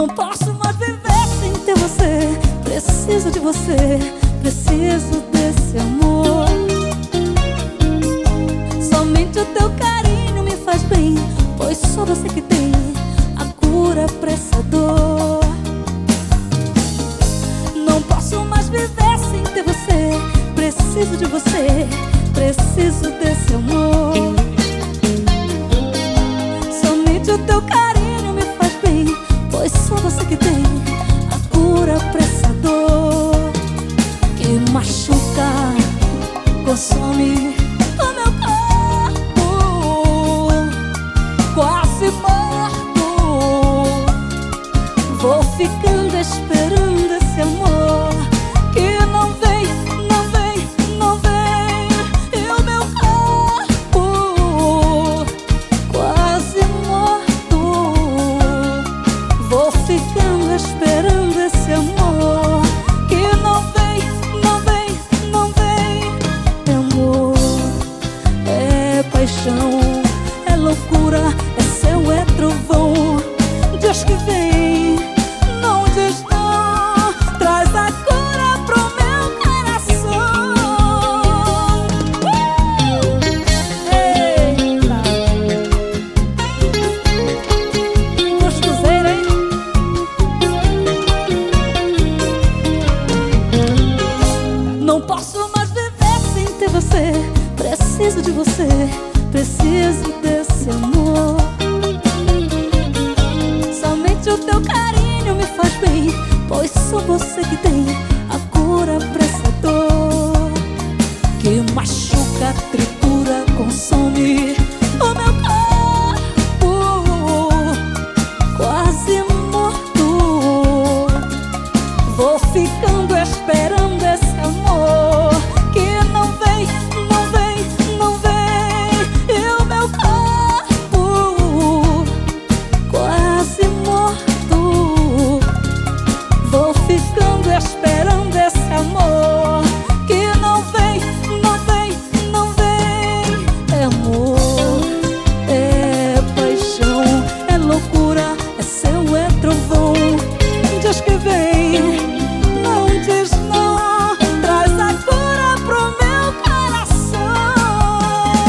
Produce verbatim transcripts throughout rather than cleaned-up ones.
posso mais viver sem ter você. Preciso de você, preciso desse amor. Somente o teu carinho me faz bem, pois só você que tem a cura pra essa dor. Não posso mais viver sem ter você. Preciso de você, preciso desse amor. Somente o teu carinho me faz bem, pois só você que tem a cura pra essa dor que machuca, consome o meu corpo, quase morto. Vou ficando esperando esse amor que não vem, não vem, não vem. E o meu corpo quase morto. Vou ficando esperando esse amor que não vem, não vem, não vem. É amor, é paixão, é loucura, é céu, é trovão. Deus que vem, não diz não, traz a cura pro meu coração. uh! Eita, gostoseira, hein? Não posso mais viver sem ter você. Preciso de você, preciso desse amor. Somente o teu carinho me faz bem, pois só você que tem a cura pra essa dor que machuca, tritura, consome o meu corpo, quase morto. Vou ficando esperando esse amor que não vem, não vem, não vem. E o meu corpo quase morto. Vou ficando esperando esse amor que não vem, não vem, não vem. É amor, é paixão, é loucura, é céu, é trovão. Deus que vem, não diz não, traz a cura pro meu coração.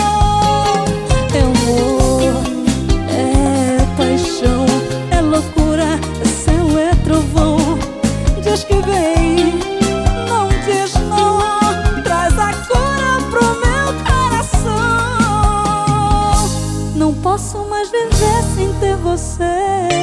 É amor, é paixão, é loucura, é céu, é trovão. Deus que vem, não diz não, traz a cura pro meu coração. Não posso mais viver sem ter você.